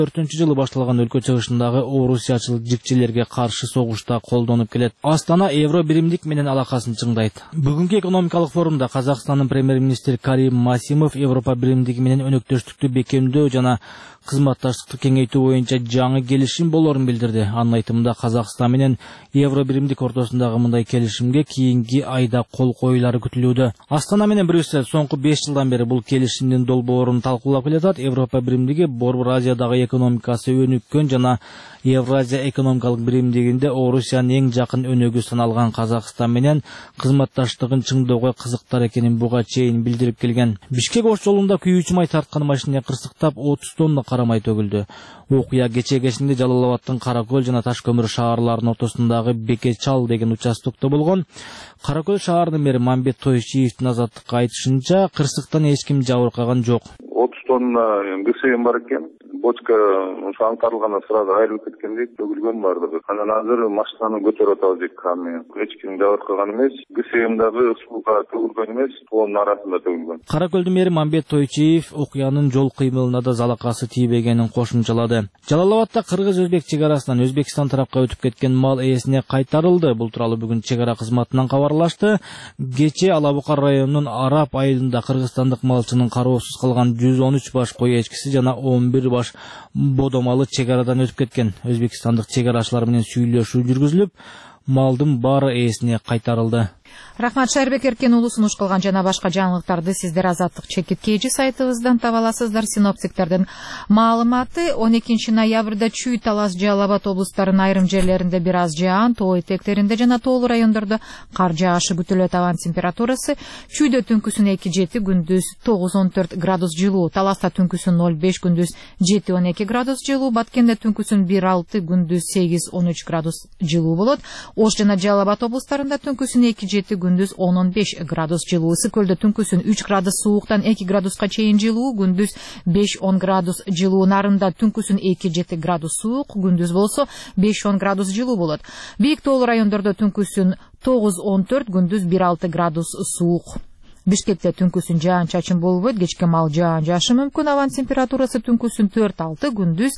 2004-жылы башталган өлкө чыгышындагы орусиячыл жикчилерге каршы согушта колдонуп келет. Астана евро биримдик менен алакасын чыңдайт. Бүгүнкү экономикалык форумда Казакстандын премьер-министри Карим Масимов Европа биримдиги менен өнөктөштүктү бекемдөө жана кызматташтыкты кеңейтүү боюнча жаңы келишим болорун билдирди. Анын айтымында Казакстан менен евро биримдик ортосундагы мындай келишимге кийинки айда кол коюлары күтүлүүдө. Астана менен Брюссель соңку 5 жылдан бери бул келишимдин долбоорун талкуулап келатат. Европа биримдиги Борбор Азиядагы экономикасы өнүккөн жана Евразия экономикалык биримдигинде Орусиянын эң жакын өнөгү саналган Казакстан менен кызматташтыгын чыңдоого кызыктар экенин буга чейин билдирип келген. Бишкек ош жолунда күйүүчү май тарткан машина кырсыктап 30 тонна кара май төгүлдү. Окуя кечээ кечинде Жалал Абадтын Каракөл жана Ташкөмүр шаарларынын ортосундагы Бекечал деген участокто болгон. Каракөл шаарынын мэри Мамбет Тойчиевдин Азаттыкка айтышынча, кырсыктан эч ким жабыркаган жок. 30 тонна ГСМ бар экен. Бочка ошо аңтарылгандан сразу айрылып кеткендей төгүлгөн бардыгы. Анан азыр машинаны көтөрүп атабыз эки ками. Эч ким жабыркаган эмес. ГСМ дагы сууга төгүлгөн эмес, тоонун арасында төгүлгөн. Каракөлдүн мэри Мамбет Тойчиев окуянын жол кыймылына да залакасы тийбегенин кошумчалады. Жалал Абадта кыргыз-өзбек чек арасынан Өзбекстан тарапка өтүп кеткен мал ээсине кайтарылды. Бул тууралуу бүгүн чек ара кызматынан кабарлашты. Кечээ Ала Букар районунун Арап айылында кыргызстандык малчынын кароосуз калган 113 баш кой эчкиси жана 11 баш бодомалы чек арадан өтүп кеткен. Өзбекстандык чек арачылар менен сүйлөшүү жүргүзүлүп, малдын баары ээсине кайтарылды. Рахмат, Шайырбек Эркен уулу сунуш кылган жана башка жаңылыктарды сиздер Азаттык чекиткейчи сайтыбыздан таба аласыздар. Синоптиктердин маалыматы 12 ноябрда Чүй, Талас, Жалал Абад облустарынын айрым жерлеринде бир аз жаан, тоо этектеринде жана тоолуу райондордо кар жаашы күтүлөт. Абан температурасы Чүйдө түнкүсүн 2-7, күндүз 9-14 градус жылуу, Таласта түнкүсүн 0-5, күндүз 7-12 градус жылуу, Баткенде түнкүсүн 1-6, күндүз 8-13 градус жылуу болот. Ош жана Жалал Абад облустарында түнкүсүн 2-7, күндүз 10-15 градус жылуу. Ысыкөлдө түнкүсүн 3 градус сууктан 2 градуска чейин жылуу, күндүз 5-10 градус жылуу. Нарында түнкүсүн 2-7 градус суук, күндүз болсо 5-10 градус жылуу болот. Бийик тоолуу райондордо түнкүсүн 9-14, күндүз 1-6 градус суук. Бишкекте түнкүсүн жаан-чачын болбойт, кечке мал жаан жаашы мүмкүн. Абан температурасы түнкүсүн 4-6, күндүз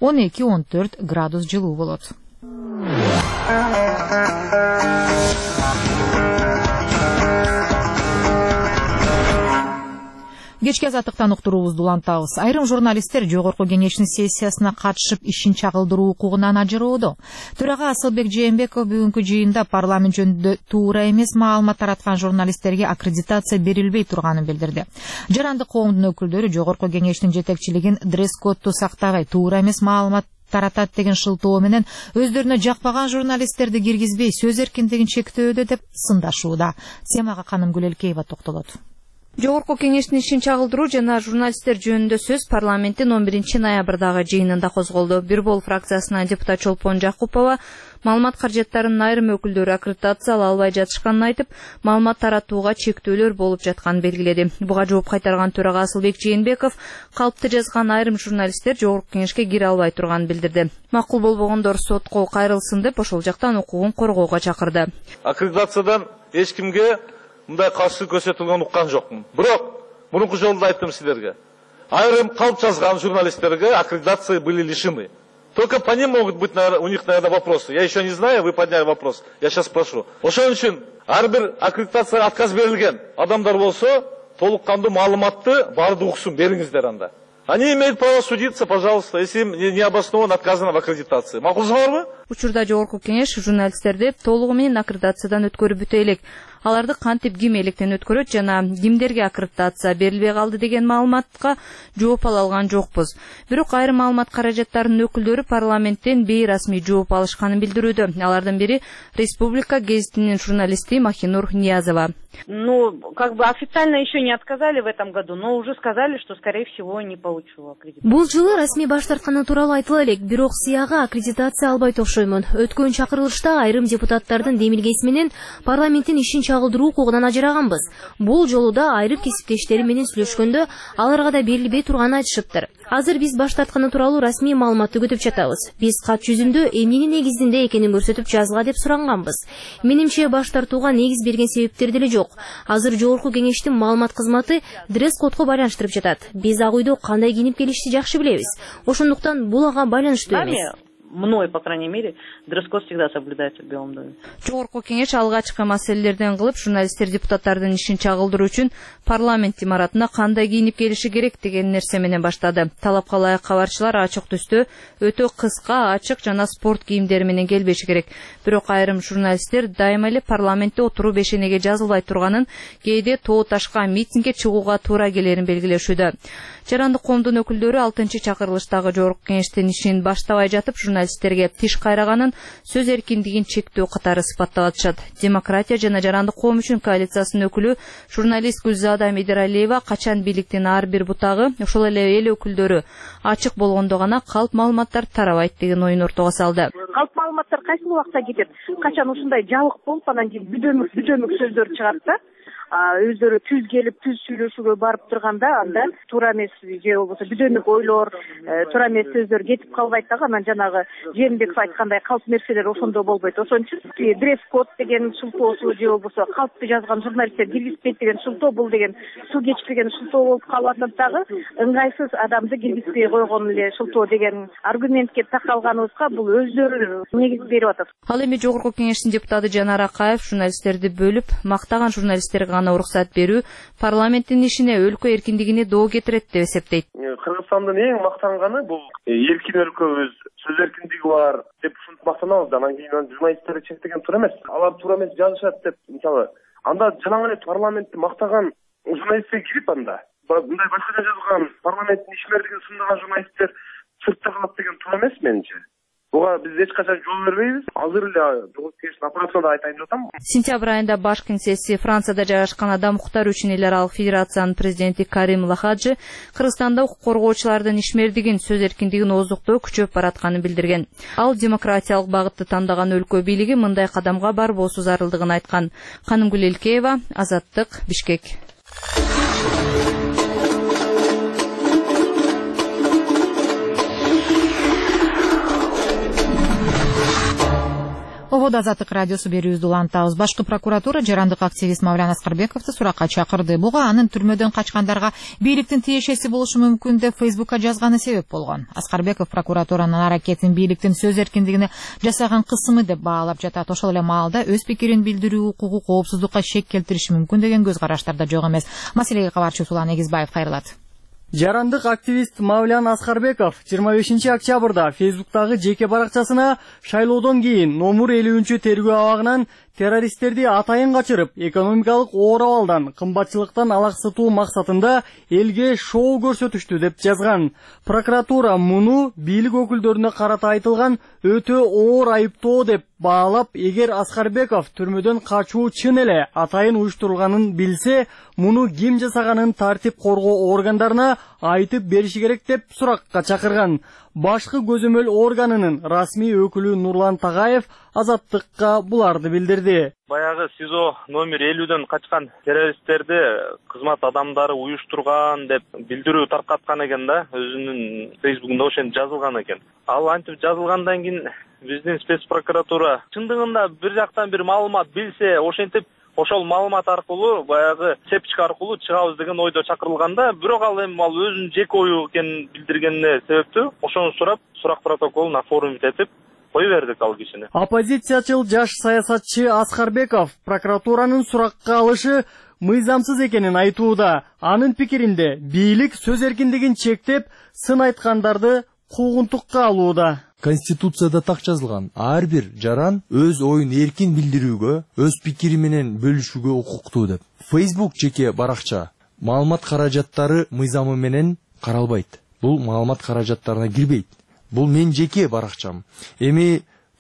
12-14 градус жылуу болот. Кечки азаттыктан уктуруубузду улантабыз. Айрым журналисттер Жогорку Кеңештин сессиясына катышып ишин чагылдыруу укугунан ажыроодо. Төрага Асылбек Жээнбеков бүгүнкү жыйында парламент жөнүндө туура эмес маалымат тараткан журналисттерге аккредитация берилбей турганын билдирди. Жарандык коомдун өкүлдөрү Жогорку Кеңештин жетекчилигин дресс-кодду сактабай, туура эмес маалымат таратат деген шылтоо менен өздөрүнө жакпаган журналисттерди киргизбей сөз эркиндигин чектөөдө деп сындашууда. Темага Каным Гүлелкеева токтолот. Жогорку Кеңештин ишин чагылдыруу жана журналисттер жөнүндө сөз парламенттин 11 ноябрдагы жыйынында козголду. Бирбол фракциясынан депутат Чолпон Жакупова маалымат каражаттарынын айрым өкүлдөрү аккредитация албай жатышканын айтып, маалымат таратууга чектөөлөр болуп жатканын белгиледи. Буга жооп кайтарган төрага Асылбек Жээнбеков калпты жазган айрым журналисттер Жогорку Кеңешке кире албай турганын билдирди. Макул болбогондор сотко кайрылсын деп ошол жактан укугун коргоого чакырды. Аккредитациядан эч кимге мындай каршы көрсөтүлгөн уккан жокмун. Бирок мурунку жолу айттым силерге. Айрым калп жазган журналисттерге аккредитации были лишены. Только по ним могут быть, у них, наверное, вопросы. Я еще не знаю, вы подняли вопрос. Я сейчас спрошу. Ошон үчүн ар бир аккредитация отказ берилген адамдар болсо, толуккандуу маалыматты барды уксун, бериңиздер анда. Они имеют право судиться, пожалуйста, если им необоснованно отказано в аккредитации. Макулсуңарбы? Учурда Жогорку Кеңеш журналисттерди толугу менен аккредитациядан өткөрүп бүтө элек. Аларды кантип ким электен өткөрөт жана кимдерге аккредитация берилбей калды деген маалыматка жооп ала алган жокпуз. Бирок айрым маалымат каражаттарынын өкүлдөрү парламенттен бейрасмий жооп алышканын билдирүүдө. Алардын бири Республика гезитинин журналисти Махинур Ниязова. Официально еще не отказали в этом году, но уже сказали, что, скорее всего, не получу аккредитацию. Бул жылы расмий баш тартканы тууралуу айтыла элек, бирок сияга аккредитация албайт окшойт. окшоймун. Өткөн чакырылышта айрым депутаттардын демилгеси менен парламенттин ишин чагылдыруу укугунан ажыраганбыз. Бул жолу да айрым кесиптештери менен сүйлөшкөндө аларга да берилбей турганын айтышыптыр. Азыр биз баш тартканы тууралуу расмий маалыматты күтүп жатабыз. Биз кат жүзүндө эмненин негизинде экенин көрсөтүп жазгыла деп суранганбыз. Менимче баш тартууга негиз берген себептер деле жок. Азыр жогорку кеңештин маалымат кызматы дресс-кодго байланыштырып жатат. Биз ак үйдө кандай кийинип келишти жакшы билебиз. Ошондуктан бул ага байланыштуу эмес. Мной, по крайней мере, дресс-код всегда соблюдается в Белом доме. Жогорку кеңеш алгачкы маселелерден кылып, журналисттер депутаттардын ишин чагылдыруу үчүн парламент имаратына кандай кийинип келиши керек деген нерсе менен баштады. Талапка ылайык кабарчылар ачык түстө, өтө кыска, ачык жана спорт кийимдери менен келбеши керек. Бирок айрым журналисттер дайыма эле парламентте отуруу бешенеге жазылбай турганын, кээде тоо ташка митингге чыгууга туура келерин белгилешүүдө. Жарандык коомдун өкүлдөрү 6-чакырылыштагы жогорку кеңештин ишин баштабай жатып журналисттерге тиш кайраганын сөз эркиндигин чектөө катары сыпаттап атышат. Демократия жана жарандык коом үчүн коалициясынын өкүлү журналист Гүлзада Медиралиева качан бийликтин ар бир бутагы, ошол эле эл өкүлдөрү ачык болгондо гана калп маалыматтар тарабайт деген оюн ортого салды. Калп маалыматтар кайсы убакта кетет? Качан ушундай жалык болуп, анан кийин бүдөмүк сөздөр чыгат да. Өздөрү түз келип түз сүйлөшүүгө барып турганда анда туура эмес же болбосо бүдөмүк ойлор, туура эмес сөздөр кетип калбайт дагы. Анан жанагы Жээнбеков айткандай калп нерселер ошондо болбойт. Ошон үчүн дресс-код деген шылтоосу же болбосо калпты жазган журналисттер киргизбейт деген шылтоо, бул деген суу кечпеген шылтоо болуп калып атат дагы. Ыңгайсыз адамды киргизбей койгон эле шылтоо деген аргументке такалганыбызга бул өздөрү негиз берип атат. Ал эми жогорку кеңештин депутаты Жанар Акаев журналисттерди бөлүп, мактаган журналисттерге уруксат берүү парламенттин ишине, өлкө эркиндигине доо кетирет деп эсептейт. Кыргызстандын эң мактанганы бул эркин өлкөбүз, сөз эркиндиги бар деп ушинтип мактанабыз. Анан кийин журналисттерди чектеген туура эмес. Алар туура эмес жазышат деп, мисалы, анда жалаң эле парламентти мактаган журналистер кирип анда. Мындай башкача жазылган парламенттин ишмердигин сындаган журналисттер сыртта калат деген туура эмес менимче. Буга биз эч качан жол бербейбиз. Азыр эле жогорку кеңештин аппаратына да айтайын деп атам. Сентябрь айында баш кеңсеси Францияда жайгашкан Адам укуктары үчүн эл аралык федерациянын президенти Карим Лахаджи Кыргызстанда укук коргоочулардын ишмердигин, сөз эркиндигин ооздуктоо күчөп баратканын билдирген. Ал демократиялык багытты тандаган өлкө бийлиги мындай кадамга барбоосу зарылдыгын айткан. Канымгүл Элкеева, Азаттык, Бишкек. Обода Азаттык радиосу берүүбүздү улантабыз. Башкы прокуратура жарандык активист Мавлян Аскарбековду суракка чакырды. Буга анын түрмөдөн качкандарга бийликтин тиешеси болушу мүмкүн деп Фейсбукка жазганы себеп болгон. Аскарбеков прокуратуранын аракетин бийликтин сөз эркиндигине жасаган кысымы деп баалап жатат. Ошол эле маалда өз пикирин билдирүү укугу коопсуздукка шек келтириши мүмкүн деген көз караштар да жок эмес. Маселеге кабарчы Сулан Эгизбаев кайрылат. Жарандык активист Мавлян Аскарбеков 25 октябрда Фейсбуктагы жеке баракчасына шайлоодон кийин номер 50 тергөө абагынан террористтерди атайын качырып, экономикалык оор абалдан, кымбатчылыктан алаксытуу максатында элге шоу көрсөтүштү деп жазган. Прокуратура муну бийлик өкүлдөрүнө карата айтылган өтө оор айыптоо деп баалап, эгер Аскарбеков түрмөдөн качуу чын эле атайын уюштурулганын билсе, муну ким жасаганын тартип коргоо органдарына айтып бериши керек деп суракка чакырган. Башкы көзөмөл органынын расмий өкүлү Нурлан Тагаев Азаттыкка буларды билдирди. Баягы СИЗО номер 50дөн качкан террористтерди кызмат адамдары уюштурган деп билдирүү таркаткан экен да, өзүнүн Фейсбугунда ошентип жазылган экен. Ал антип жазылгандан кийин биздин спецпрокуратура чындыгында бир жактан бир маалымат билсе, ошентип ошол маалымат аркылуу баягы сепчик аркылуу чыгабыз деген ойдо чакырылганда, бирок ал эми ал өзүнүн жеке ою экенин билдиргенине себептүү ошону сурап, сурак протоколун оформить кое бердик ал кишини. Оппозициячыл жаш саясатчы Аскарбеков прокуратуранын суракка алышы мыйзамсыз экенин айтууда. Анын пикиринде бийлик сөз эркиндигин чектеп, сын айткандарды куугунтукка алууда. Конституцияда так жазылган, ар бир жаран өз оюн эркин билдирүүгө, өз пикири менен бөлүшүүгө укуктуу деп. Facebook жеке баракча маалымат каражаттары мыйзамы менен каралбайт. Бул маалымат каражаттарына кирбейт. Бул мен жеке баракчам. Эми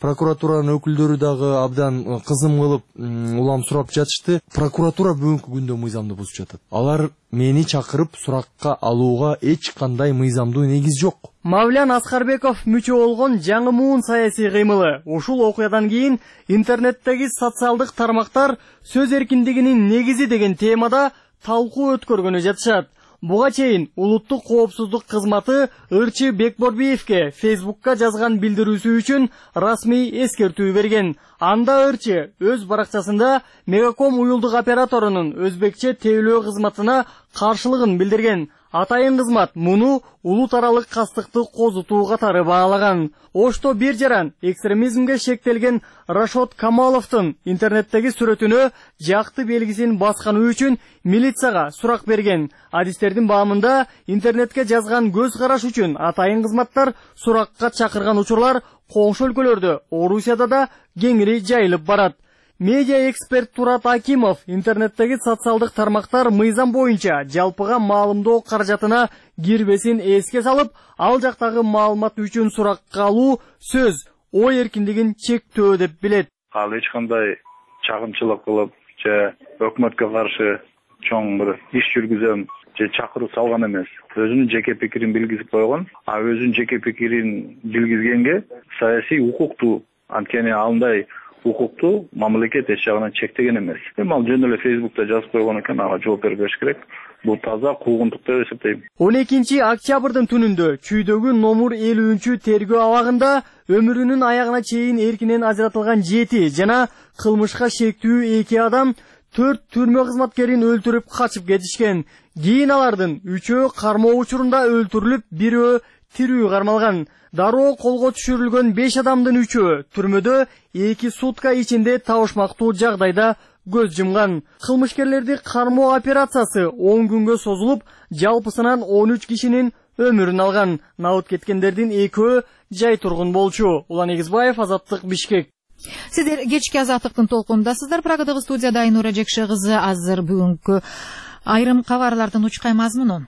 прокуратуранын өкүлдөрү дагы абдан кызым кылып улам сурап жатышты. Прокуратура бүгүнкү күндө мыйзамды бузуп жатат. Алар мени чакырып суракка алууга эч кандай мыйзамдуу негиз жок. Мавлян Аскарбеков мүчө болгон жаңы муун саясий кыймылы. Ушул окуядан кийин интернеттеги социалдык тармактар сөз эркиндигинин негизи деген темада талкуу өткөргөнү жатышат. Буга чейин улуттук коопсуздук кызматы Ырчы Бекборбиевке Фейсбукка жазган билдирүүсү үчүн расмий эскертүү берген. Анда Ырчы өз баракчасында Мегаком уюлдук операторунун өзбекче тейлөө кызматына каршылыгын билдирген. Атайын кызмат муну улут аралык кастыкты козутуу катары баалаган. Ошто бир жаран экстремизмге шектелген Рашод Камаловдун интернеттеги сүрөтүнө жакты белгисин басканы үчүн милицияга сурак берген. Адистердин баамында интернетке жазган көз караш үчүн атайын кызматтар суракка чакырган учурлар коңшу өлкөлөрдө, Орусияда да кеңири жайылып барат. Медиа эксперт Турат Акимов интернеттеги социалдык тармактар мыйзам боюнча жалпыга маалымдоо каражатына кирбесин эске салып, ал жактагы маалымат үчүн суракка алуу сөз, ой эркиндигин чектөө деп билет. Ал эч кандай чагымчылык кылып, же өкмөткө каршы чоң бир иш жүргүзөм, же чакыруу салган эмес. Өзүнүн жеке пикирин билгизип койгон, а өзүнүн жеке пикирин билгизгенге саясий укуктуу, анткени андай укукту мамлекет эч жагынан чектеген эмес. Ал жөн эле Фейсбукта жазып койгон экен, ага жооп бербеш керек. Бул таза куугунтук деп эсептейм. 12 октябрдын түнүндө Чүйдөгү номер 50 тергөө абагында өмүрүнүн аягына чейин эркинен ажыратылган 7 жана кылмышка шектүү 2 адам 4 түрмө кызматкерин өлтүрүп качып кетишкен. Кийин алардын 3-өө кармоо учурунда өлтүрүлүп, 1-өө тирүү кармалган. Дароо колго түшүрүлгөн 5 адамдын 3-өө түрмөдө 2 сутка ичинде табышмактуу жагдайда көз жумган. Кылмышкерлерди кармоо операциясы 10 күнгө созулуп, жалпысынан 13 кишинин өмүрүн алган. Набыт кеткендердин 2-өө жай тургун болчу. Улан Эгизбаев, Азаттык, Бишкек. Сиздер кечки Азаттыктын толкунундасыздар. Прагадагы студияда Айнура Жекше кызы. Азыр бүгүнкү айрым кабарлардын учкай мазмуну.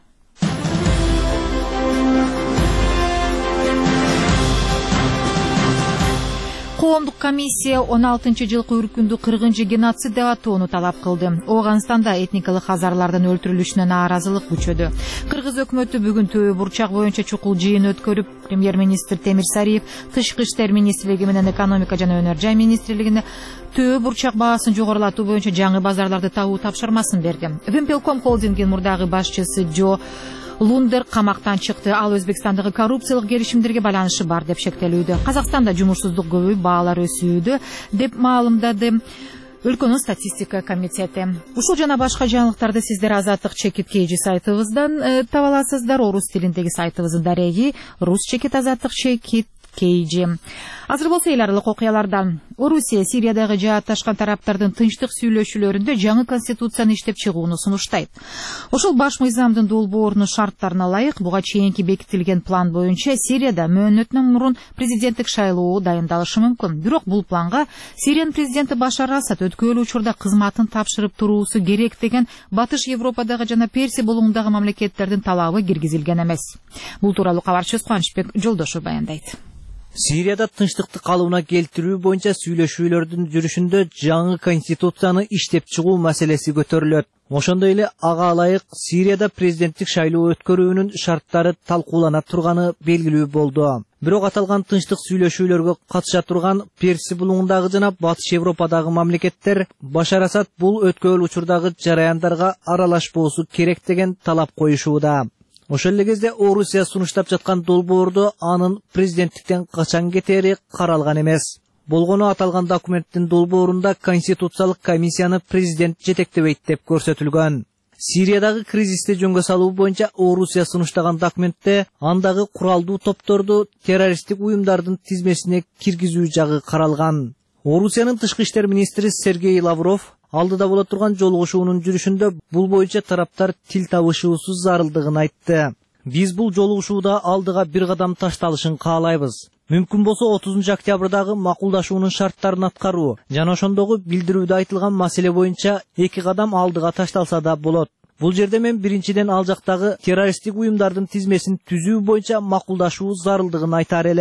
Коомдук комиссия 16-жылкы үркүндү 40-жы геноцид деп атоону талап кылды. Ооганстанда этникалык хазарлардын өлтүрүлүшүнө нааразылык күчөдү. Кыргыз өкмөтү бүгүн Төбө бурчак боюнча чукул жыйын өткөрүп, премьер-министр Темир Сариев Тышкы иштер министрлиги менен экономика жана өнөр жай министрлигине Төбө бурчак баасын жогорулатуу боюнча жаңы базарларды табуу тапшырмасын берди. Вимпелком холдингинин мурдагы башчысы Джо Лундер камактан чыкты. Ал Өзбекстандагы коррупциялык келишимдерге байланышы бар деп шектелүүдө. Казакстанда жумушсуздук көбөйүп, баалар өсүүдө деп маалымдады өлкөнүн статистика комитети. Ушул жана башка жаңылыктарды сиздер Азаттык чекит KG сайтыбыздан таба аласыздар. Орус тилиндеги сайтыбыздын дареги рус чекит Азаттык чекит KG. Азыр болсо эл аралык окуялардан. Орусия Сириядагы жаатташкан тараптардын тынчтык сүйлөшүүлөрүндө жаңы конституцияны иштеп чыгууну сунуштайт. Ошол баш мыйзамдын долбоорунун шарттарына ылайык буга чейинки бекитилген план боюнча Сирияда мөөнөтүнөн мурун президенттик шайлоо дайындалышы мүмкүн. Бирок бул планга Сириянын президенти Башар Асад өткөрүлүү учурда кызматын тапшырып туруусу керек деген Батыш Европадагы жана Персия булуңундагы мамлекеттердин талабы киргизилген эмес. Бул тууралуу кабарчыбыз Кубанычбек Жолдошов баяндайт. Сирияда тынчтыкты калыбына келтирүү боюнча сүйлөшүүлөрдүн жүрүшүндө жаңы конституцияны иштеп чыгуу маселеси көтөрүлөт. Ошондой эле ага ылайык Сирияда президенттик шайлоо өткөрүүнүн шарттары талкуулана турганы белгилүү болду. Бирок аталган тынчтык сүйлөшүүлөргө катыша турган Персия булуңундагы жана Батыш Европадагы мамлекеттер Башар Асад бул өткөрүл учурдагы жараяндарга аралашпоосу керек деген талап коюшууда. Ошол эле кезде Орусия сунуштап жаткан долбоордо анын президенттиктен качан кетери каралган эмес. Болгону аталган документтин долбоорунда конституциялык комиссияны президент жетектебейт деп көрсөтүлгөн. Сириядагы кризисти жөнгө салуу боюнча Орусия сунуштаган документте андагы куралдуу топторду террористтик уюмдардын тизмесине киргизүү жагы каралган. Орусиянын тышкы иштер министри Сергей Лавров алдыда боло турган жолугушуунун жүрүшүндө бул боюнча тараптар тил табышуусу зарылдыгын айтты. Биз бул жолугушууда алдыга бир кадам ташталышын каалайбыз. Мүмкүн болсо 30 октябрдагы макулдашуунун шарттарын аткаруу жана ошондогу билдирүүдө айтылган маселе боюнча 2 кадам алдыга ташталса да болот. Бул жерде мен биринчиден ал жактагы террористтик уюмдардын тизмесин түзүү боюнча макулдашуу зарылдыгын айтар элем.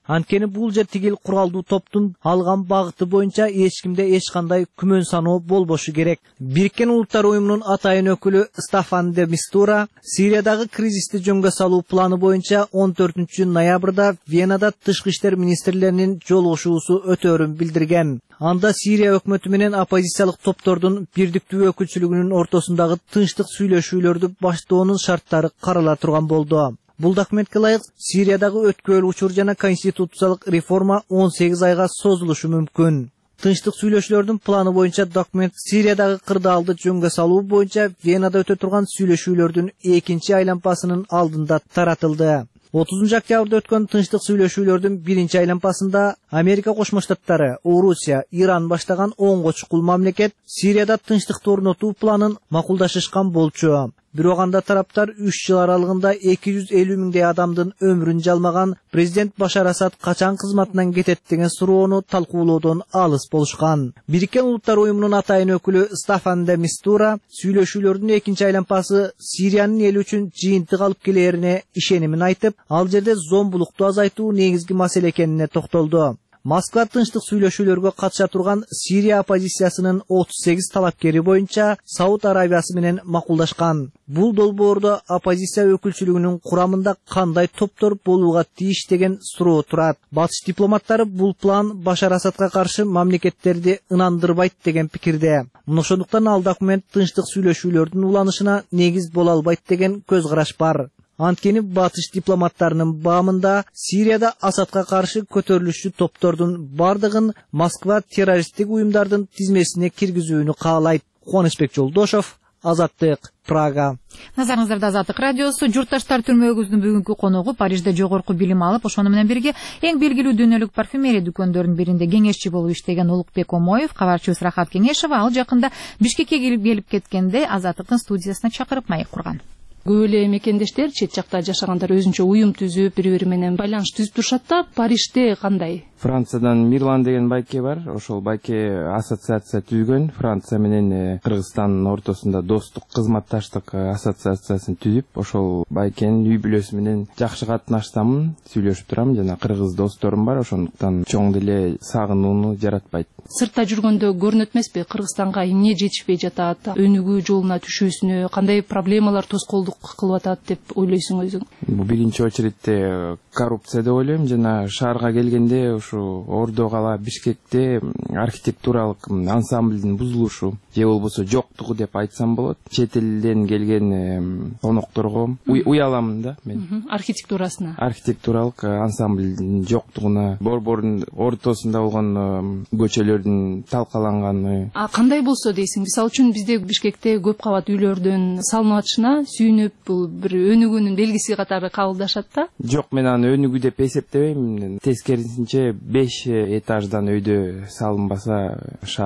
Анткени бул жер тигил куралдуу топтун алган багыты боюнча эч кимде эч кандай күмөн саноо болбошу керек. Бириккен Улуттар уюмунун атайын өкүлү Стафан де Мистура Сириядагы кризисти жөнгө салуу планы боюнча 14 ноябрда Венада тышкы иштер министрлеринин жолугушуусу өтөөрүн билдирген. Анда Сирия өкмөтү менен оппозициялык топтордун бирдиктүү өкүлчүлүгүнүн ортосундагы тынчтык сүйлөшүүлөрдү баштоонун шарттары карала турган болду. Бул документке ылайык Сириядагы өткөрүл учур жана конституциялык реформа 18 айга созулушу мүмкүн. Тынчтык сүйлөшүүлөрдүн планы боюнча документ Сириядагы кырдаалды жөнгө салуу боюнча Венада өтө турган сүйлөшүүлөрдүн экинчи айланпасынын алдында таратылды. 30 октябрда өткөн тынчтык сүйлөшүүлөрдүн биринчи айланпасында Америка Кошмо Штаттары, Орусия, Иран баштаган 10 чукул мамлекет Сирияда тынчтыкты орнотуу планын макулдашышкан болчу. Бирок анда тараптар 3 жыл аралыгында 250 миңдей адамдын өмүрүн жалмаган президент Башар Асад качан кызматынан кетет деген суроону талкуулоодон алыс болушкан. Бириккен Улуттар уюмунун атайын өкүлү Стафан де Мистура сүйлөшүүлөрдүн экинчи айланпасы Сириянын эл үчүн жыйынтык алып келээрине ишенимин айтып, ал жерде зомбулукту азайтуу негизги маселе экенине токтолду. Москва тынчтык сүйлөшүүлөргө катыша турган Сирия оппозициясынын 38 талапкери боюнча Сауд Арабиясы менен макулдашкан. Бул долбоордо оппозиция өкүлчүлүгүнүн курамында кандай топтор болууга тийиш деген суроо турат. Батыш дипломаттары бул план Башар Асадка каршы мамлекеттерди ынандырбайт деген пикирде. Ошондуктан ал документ тынчтык сүйлөшүүлөрдүн уланышына негиз боло албайт деген көз караш бар. Анткени батыш дипломаттарынын баамында Сирияда Асадка каршы көтөрүлүшчү топтордун бардыгын Москва террористтик уюмдардын тизмесине киргизүүнү каалайт. Кубанычбек Жолдошов, Азаттык, Прага. Назарыңыздарда Азаттык радиосу. Журтташтар түрмөгүбүздүн бүгүнкү коногу Парижде жогорку билим алып, ошону менен бирге эң белгилүү дүйнөлүк парфюмерия дүкөндөрүнүн биринде кеңешчи болуп иштеген Улукбек Омоев, кабарчыбыз Рахат Кеңешова. Ал жакында Бишкекке келип кеткенде Азаттыктын студиясына чакырып маек курган. Көп эле мекендештер чет жакта жашагандар өзүнчө уюм түзүп, бири-бири менен байланыш түзүп турушат да. Парижде кандай? Франциядан Мирлан деген байке бар. Ошол байке ассоциация түзгөн. Франция менен Кыргызстандын ортосунда достук, кызматташтык ассоциациясын түзүп, ошол байкенин үй бүлөсү менен жакшы катнашсам, сүйлөшүп турам. Жана кыргыз досторум бар, ошондуктан чоң деле сагынууну жаратпайт. Сыртта жүргөндө көрүнөт эмеспи? Кыргызстанга эмне жетишпей жатат, өнүгүү жолуна түшүүсүнө кандай проблемалар тоскоолдук кылып атат деп ойлойсуң өзүң? Бул биринчи очередте коррупция деп ойлойм. Жана шаарга келгенде ушу Ордо кала Бишкекте архитектуралык ансамблдин бузулушу же болбосо жоктугу деп айтсам болот. Чет элден келген конокторго уяламын да мен. Архитектуралык ансамблдин жоктугуна, борбордун ортосунда болгон көчөлөрдүн талкаланганы. Кандай болсо дейсиң? Мисалы үчүн бизде Бишкекте көп кабат үйлөрдүн салынып атышына сүйүнүп, бул бир өнүгүүнүн белгиси катары кабылдашат да? Жок, мен аны өнүгүү деп эсептебейм. Тескерисинче 5 этаждан өйдө салынбаса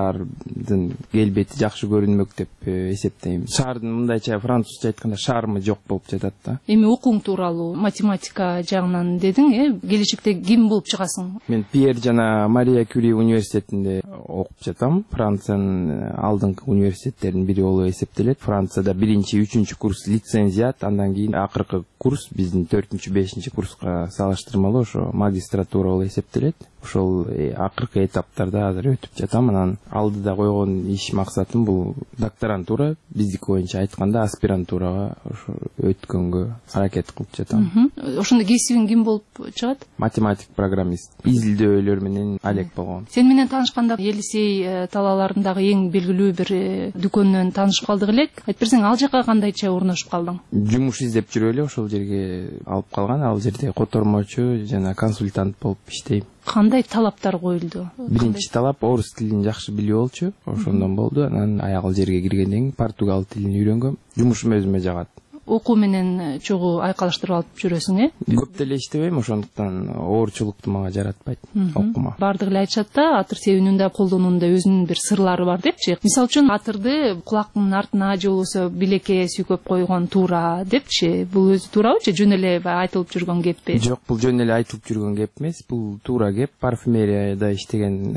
шаардын келбети жакшы көрүнмөк деп эсептейм. Шаардын мындайча французча айтканда шармы жок болуп жатат да. Эми окууң тууралуу математика жагынан дедиң, келечекте ким болуп чыгасың? Мен Пьер жана Мария Кюри университетинде окуп жатам. Франциянын алдыңкы университеттеринин бири болуп эсептелет. Францияда 1-3 курс лицензиат, андан кийин акыркы курс биздин 4-5 курска салыштырмалуу ошо магистратура болуп эсептелет. Ошол акыркы этаптарда азыр өтүп жатам. Анан алдыда койгон иш максатым бул докторантура, биздики боюнча айтканда аспирантурага ошо өткөнгө аракет кылып жатам. Ошондо кесибиң ким болуп чыгат? Математик, программист. Изилдөөлөр менен алек болгон. Сен менен таанышканда Елисей талааларындагы эң белгилүү бир дүкөндөн таанышып калдык элек. Айтып берсең, ал жака кандайча орношуп калдың? Жумуш издеп жүрүп эле ошол жерге алып калган. Ал жерде котормочу жана консультант болуп иштейм. Кандай талаптар коюлду? Биринчи талап орус тилин жакшы билүү болчу. Ошондон болду. Анан аягыл жерге киргенден кийин португал тилин үйрөнгөм. Жумушум өзүмө жагат. Окуу менен чогуу айкалыштырып алып жүрөсүң, Көп деле иштебейм, ошондуктан оорчулукту мага жаратпайт окума. Бардык эле айтышат да, атыр себүүнүндө колдонуунда өзүнүн бир сырлары бар депчи. Мисалы үчүн атырды кулактын артына же болбосо билекке сүйкөп койгон туура депчи. Бул өзү туурабы же жөн эле айтылып жүргөн кеппи? Жок, бул жөн эле айтылып жүргөн кеп эмес, бул туура кеп. Парфюмерияда иштеген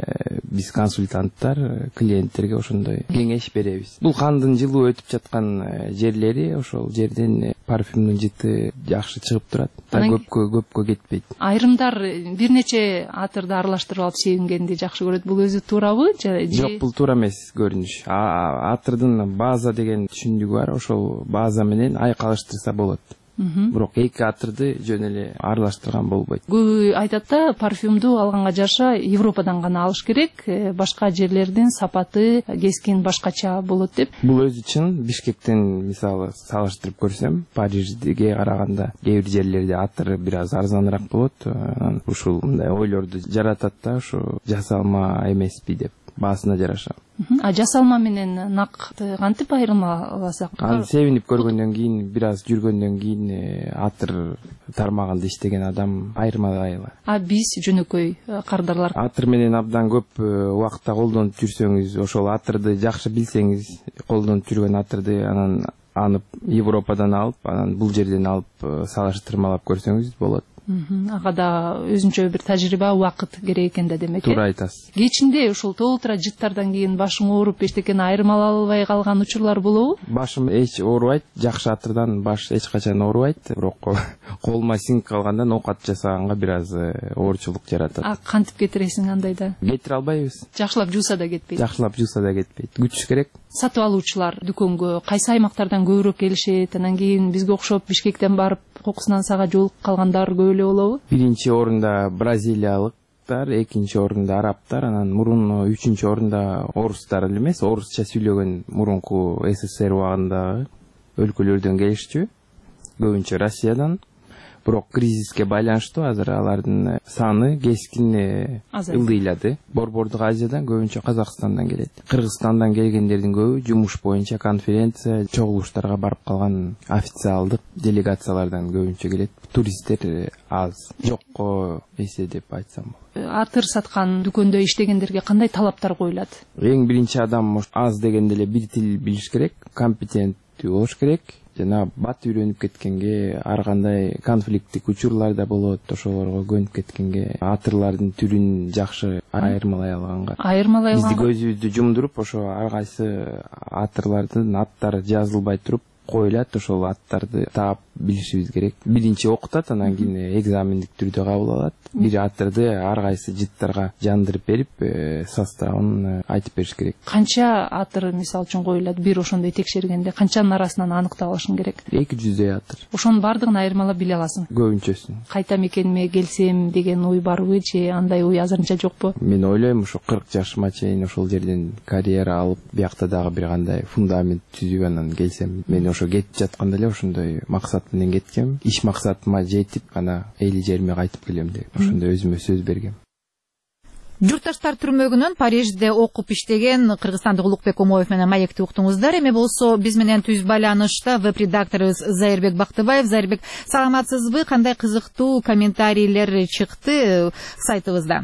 биз консультанттар клиенттерге ошондой кеңеш беребиз. Бул кандын жылуу өтүп жаткан жерлери ошол жерден парфюмдун жыты жакшы чыгып турат. Көпкө кетпейт. Айрымдар бир нече атырды аралаштырып алып сегингенди жакшы көрөт. Бул өзү туурабы? Жок, бул туура эмес көрүнүш. Атырдын база деген түшүндүгү бар. Ошол база менен айкалыштырса болот. Бирок эки атырды жөн эле аралаштырган болбойт. Көбү айтат да, парфюмду алганга жараша Европадан гана алыш керек, башка жерлердин сапаты, кескин башкача болот деп. Бул өзү чын. Бишкектен мисалы салыштырып көрсөм, Парижге караганда кээ бир жерлерде атыры бир аз арзаныраак болот. Ушул мындай ойлорду жаратат да, ушу жасалма эмеспи деп баасына жараша. Жасалма менен накты кантип айырмаласак? Аны себинип көргөндөн кийин, бир аз жүргөндөн кийин атыр тармагында иштеген адам айырмалай алат. Биз жөнөкөй кардарлар атыр менен абдан көп убакытта колдонуп жүрсөңүз, ошол атырды жакшы билсеңиз, колдонуп жүргөн атырды анан аны Европадан алып, анан бул жерден алып салыштырмалап көрсөңүз болот. Ага да өзүнчө бир тажрыйба, убакыт керек экен да демек. Туура айтасыз. Кечинде ушул толтура жыттардан кийин башың ооруп эчтекени айырмалай албай калган учурлар болобу? Башым эч оорубайт, жакшы атырдан баш эч качан оорубайт, бирок колума сиңип калганда ноокат жасаганга бир аз оорчулук жаратат. Кантип кетиресиң андайда? Кетире албайбыз. Жакшылап жууса да кетпейт. Жакшылап жууса да кетпейт. Күтүш керек. Сатып алуучулар дүкөнгө кайсы аймактардан көбүрөөк келишет? Анан кийин бизге окшоп Бишкектен барып кокусунан сага жолугуп калгандар көп эле болобу? Биринчи орунда бразилиялыктар, экинчи орунда арабтар, анан мурун үчүнчү орунда орустар эле эмес, орусча сүйлөгөн мурунку СССР убагындагы өлкөлөрдөн келишчү, көбүнчө Россиядан. Бирок кризиске байланыштуу азыр алардын саны кескин ылдыйлады. Борбордук Азиядан көбүнчө Казакстандан келет. Кыргызстандан келгендердин көбү жумуш боюнча конференция, чогулуштарга барып калган официалдык делегациялардан көбүнчө келет. Туристтер аз, жокко эсе деп айтсам болот. Атыр саткан дүкөндө иштегендерге кандай талаптар коюлат? Эң биринчи адам аз дегенде эле бир тил билиш керек, компетенттүү болуш керек. Жана бат үйрөнүп кеткенге, ар кандай конфликттик учурлар да болот, ошолорго көнүп кеткенге, атырлардын түрүн жакшы айырмалай алганга. Бизди көзүбүздү жумдуруп, ошо ар кайсы атырлардын аттары жазылбай туруп коюлат, ошол аттарды таап билишибиз керек. Биринчи окутат, анан кийин экзамендик түрдө кабыл алат. Бир атырды ар кайсы жыттарга жандырып берип, составын айтып бериш керек. Канча атыр мисалы үчүн коюлат? Бир ошондой текшергенде канчанын арасынан аныктап алышың керек? 200 атыр. Ошонун бардыгын айырмалап биле аласың? Көбүнчөсүн. Кайта мекениме келсем деген ой барбы же андай ой азырынча жокпу? Мен ойлойм, ошо 40 жашыма чейин ошол жерден карьера алып, биякта дагы бир кандай фундамент түзүп анан келсем, мен ошо кетип жатканда эле ошондой максат менен кеткем. Иш максатыма жетип, ана эли жериме кайтып келем деп ошондой өзүмө сөз бергем. Журтташтар түрмөгүнөн Парижде окуп иштеген кыргызстандык Улукбек Омоев менен маекти уктуңуздар. Эми болсо биз менен түз байланышта веб-редакторубуз Зайырбек Бактыбаев. Зайырбек, саламатсызбы? Кандай кызыктуу комментарийлер чыкты сайтыбызда?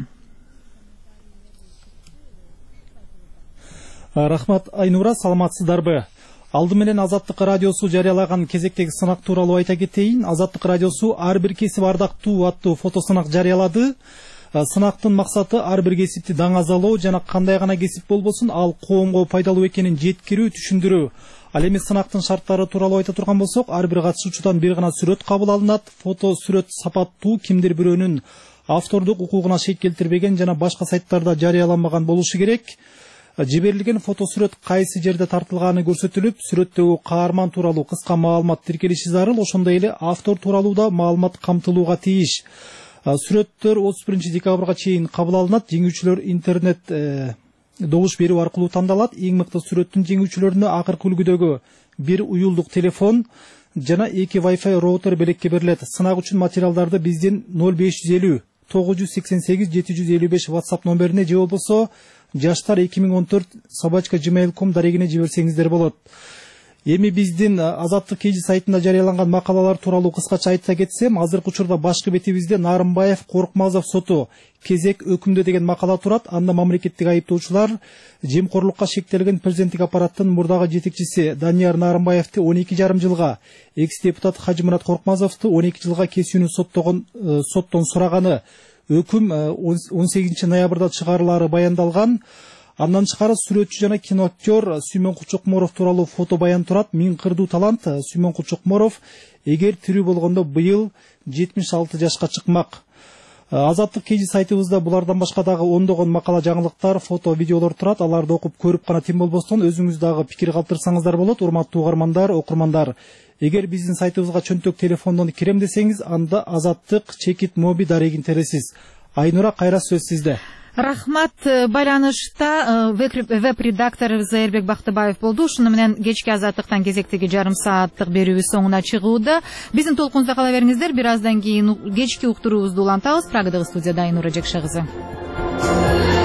Рахмат Айнура, саламатсыздарбы? Алды менен Азаттык радиосу жарыялаган кезектеги сынак тууралуу айта кетейин. Азаттык радиосу ар бир кесип ардактуу аттуу фотосынак жарыялады. Сынактын максаты ар бир кесипти даңазалоо жана кандай гана кесип болбосун ал коомго пайдалуу экенин жеткирүү, түшүндүрүү. Ал эми сынактын шарттары тууралуу айта турган болсок, ар бир катышуучудан бир гана сүрөт кабыл алынат. Фото сүрөт сапаттуу, кимдир бирөөнүн автордук укугуна шек келтирбеген жана башка сайттарда жарыяланбаган болушу керек. Жиберилген фотосүрөт кайсы жерде тартылганы көрсөтүлүп, сүрөттөгү каарман тууралуу кыска маалымат тиркелиши зарыл, ошондой эле автор тууралуу да маалымат камтылууга тийиш. Сүрөттөр 31 декабрга чейин кабыл алынат. Жеңүүчүлөр интернет добуш берүү аркылуу тандалат. Эң мыкты сүрөттүн жеңүүчүлөрүнө акыркы үлгүдөгү бир уюлдук телефон жана 2 Wi-Fi роутер белекке берилет. Сынак үчүн материалдарды биздин 0550 988 755 WhatsApp номерине же болбосо жаштар 2014@gmail.com дарегине жиберсеңиздер болот. Эми биздин Азаттык KG сайтында жарыяланган макалалар тууралуу кыскача айта кетсем, азыркы учурда башкы бетибизде Нарымбаев Коркмазов соту кезек өкүмдө деген макала турат. Анда мамлекеттик айыптоочулар жемкорлукка шектелген президенттик аппараттын мурдагы жетекчиси Данияр Нарымбаевди 12,5 жылга, экс-депутат Хажымурат Коркмазовду 12 жылга кесүүнү соттон сураганы. Өкүм 18 ноябрда чыгарылары баяндалган. Андан тышкары сүрөтчү жана киноактер Сүймөн Кулчокморов тууралуу фото баян турат. Миң кырдуу талант Сүймөн Кулчокморов эгер тирүү болгондо быйыл 76 жашка чыкмак. Азаттык KG сайтыбызда булардан башка дагы ондогон макала, жаңылыктар, фото, видеолор турат. Аларды окуп көрүп гана тим болбостон өзүңүз дагы пикир калтырсаңыздар болот. Урматтуу угармандар, окурмандар. Эгер биздин сайтыбызга чөнтөк телефондон кирем десеңиз, анда Азаттык чекит моби дарегин тересиз. Айнура, кайра сөз сизде. Рахмат. Байланышта веб-редакторыбыз Эрбек Бактыбаев болду. Ушуну менен кечки Азаттыктан кезектеги жарым сааттык берүүбүз соңуна чыгууда. Биздин толкунузда кала бериңиздер. Бир аздан кийин кечки уктуруубузду улантабыз. Прагадагы студияда Айнура Жекше кызы.